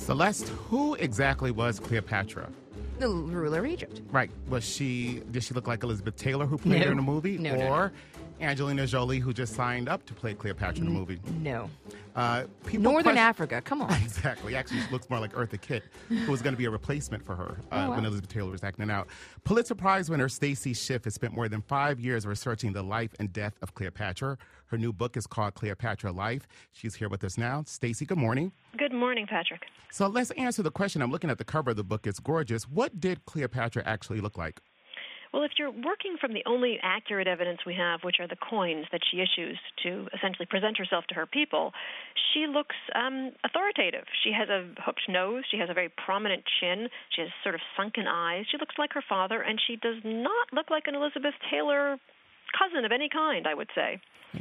Celeste, who exactly was Cleopatra? The ruler of Egypt. Right. Did she look like Elizabeth Taylor, who played her in the movie? No. Angelina Jolie, who just signed up to play Cleopatra in the movie? No. Northern Africa, come on. Exactly. Actually, she looks more like Eartha Kitt, who was going to be a replacement for her when Elizabeth Taylor was acting out. Pulitzer Prize winner Stacy Schiff has spent more than 5 years researching the life and death of Cleopatra. Her new book is called Cleopatra Life. She's here with us now. Stacy, good morning. Good morning, Patrick. So let's answer the question. I'm looking at the cover of the book. It's gorgeous. What did Cleopatra actually look like? Well, if you're working from the only accurate evidence we have, which are the coins that she issues to essentially present herself to her people, she looks authoritative. She has a hooked nose. She has a very prominent chin. She has sort of sunken eyes. She looks like her father, and she does not look like an Elizabeth Taylor cousin of any kind, I would say.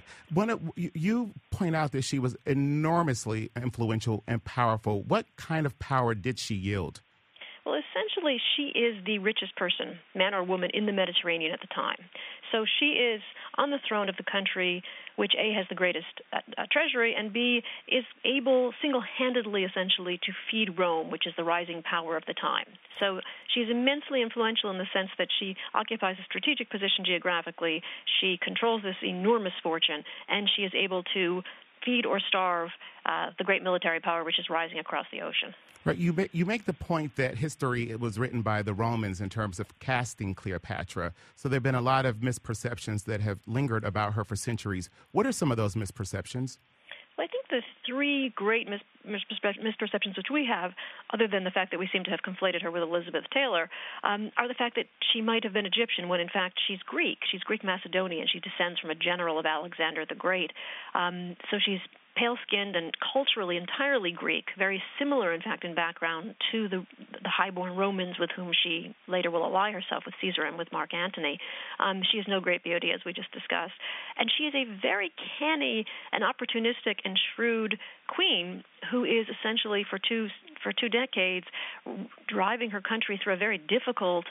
You point out that she was enormously influential and powerful. What kind of power did she yield? Well, essentially, she is the richest person, man or woman, in the Mediterranean at the time. So she is on the throne of the country, which A, has the greatest treasury, and B, is able single-handedly, essentially, to feed Rome, which is the rising power of the time. So she's immensely influential in the sense that she occupies a strategic position geographically, she controls this enormous fortune, and she is able to feed or starve the great military power which is rising across the ocean. Right. You make the point that history was written by the Romans in terms of casting Cleopatra. So there have been a lot of misperceptions that have lingered about her for centuries. What are some of those misperceptions? Well, I think the three great misperceptions which we have, other than the fact that we seem to have conflated her with Elizabeth Taylor, are the fact that she might have been Egyptian when, in fact, she's Greek. She's Greek Macedonian. She descends from a general of Alexander the Great. So she's pale-skinned and culturally entirely Greek, very similar, in fact, in background to the highborn Romans with whom she later will ally herself with Caesar and with Mark Antony. She is no great beauty, as we just discussed. And she is a very canny and opportunistic and shrewd queen who is essentially, for two decades, driving her country through a very difficult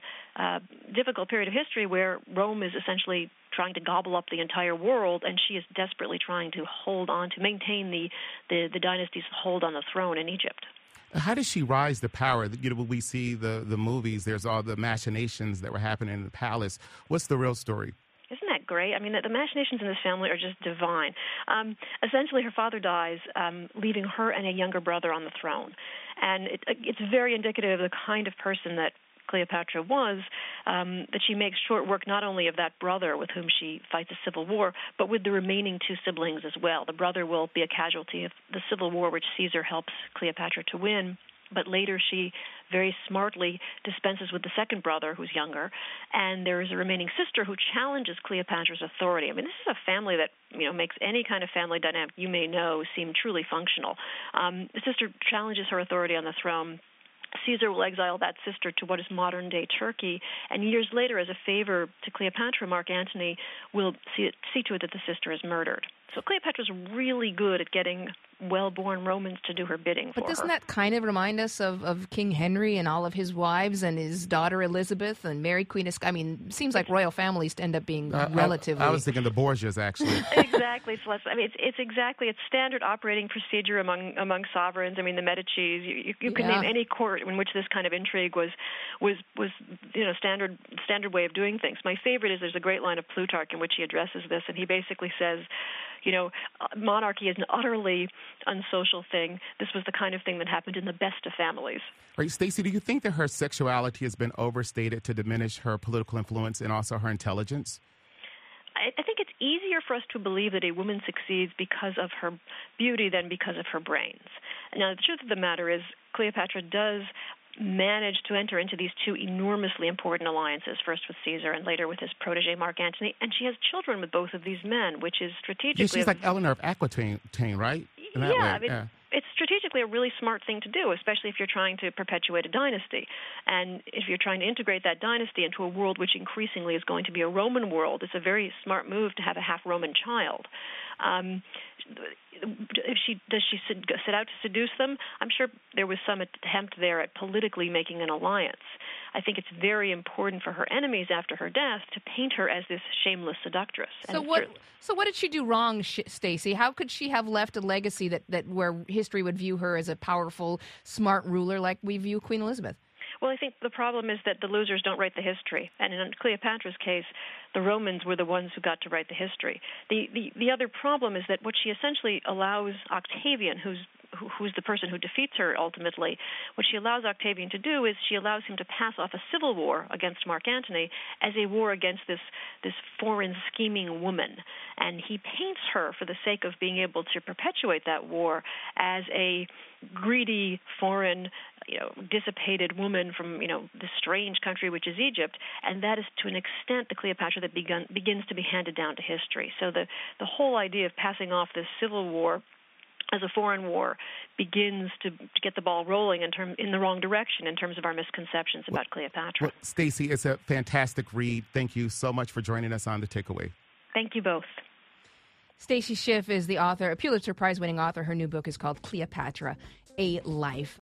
period of history where Rome is essentially trying to gobble up the entire world, and she is desperately trying to maintain the dynasty's hold on the throne in Egypt. How does she rise to power? When we see the movies, there's all the machinations that were happening in the palace. What's the real story? Isn't that great? I mean, the machinations in this family are just divine. Essentially, her father dies, leaving her and a younger brother on the throne. And it's very indicative of the kind of person that Cleopatra was, that she makes short work not only of that brother with whom she fights a civil war, but with the remaining two siblings as well. The brother will be a casualty of the civil war which Caesar helps Cleopatra to win, but later she very smartly dispenses with the second brother, who's younger, and there is a remaining sister who challenges Cleopatra's authority. I mean, this is a family that makes any kind of family dynamic you may know seem truly functional. The sister challenges her authority on the throne. Caesar will exile that sister to what is modern-day Turkey, and years later, as a favor to Cleopatra, Mark Antony will see to it that the sister is murdered. So Cleopatra's really good at getting well-born Romans to do her bidding for her. But doesn't that kind of remind us of King Henry and all of his wives and his daughter Elizabeth and Mary Queen of Scots? I mean, it seems like royal families end up being relatively... I was thinking the Borgias, actually. Exactly, Celeste. I mean, it's standard operating procedure among sovereigns. I mean, the Medicis. You can name any court in which this kind of intrigue was standard way of doing things. My favorite is there's a great line of Plutarch in which he addresses this, and he basically says, monarchy is an utterly unsocial thing. This was the kind of thing that happened in the best of families. Right, Stacey, do you think that her sexuality has been overstated to diminish her political influence and also her intelligence? I think it's easier for us to believe that a woman succeeds because of her beauty than because of her brains. Now, the truth of the matter is Cleopatra does manage to enter into these two enormously important alliances, first with Caesar and later with his protege Mark Antony, and she has children with both of these men, which is strategically... Yeah, she's like Eleanor of Aquitaine, right? It's strategically a really smart thing to do, especially if you're trying to perpetuate a dynasty. And if you're trying to integrate that dynasty into a world which increasingly is going to be a Roman world, it's a very smart move to have a half-Roman child. Does she set out to seduce them? I'm sure there was some attempt there at politically making an alliance. I think it's very important for her enemies after her death to paint her as this shameless seductress. So what did she do wrong, Stacey? How could she have left a legacy that where history would view her as a powerful, smart ruler like we view Queen Elizabeth? Well, I think the problem is that the losers don't write the history. And in Cleopatra's case, the Romans were the ones who got to write the history. The other problem is that what she essentially allows Octavian, who's the person who defeats her ultimately, what she allows Octavian to do is she allows him to pass off a civil war against Mark Antony as a war against this foreign scheming woman. And he paints her, for the sake of being able to perpetuate that war, as a greedy, foreign, dissipated woman from, this strange country which is Egypt. And that is to an extent the Cleopatra that begins to be handed down to history. So the whole idea of passing off this civil war as a foreign war begins to get the ball rolling in the wrong direction in terms of our misconceptions about Cleopatra. Well, Stacey, it's a fantastic read. Thank you so much for joining us on The Takeaway. Thank you both. Stacey Schiff is the author, a Pulitzer Prize-winning author. Her new book is called Cleopatra, A Life.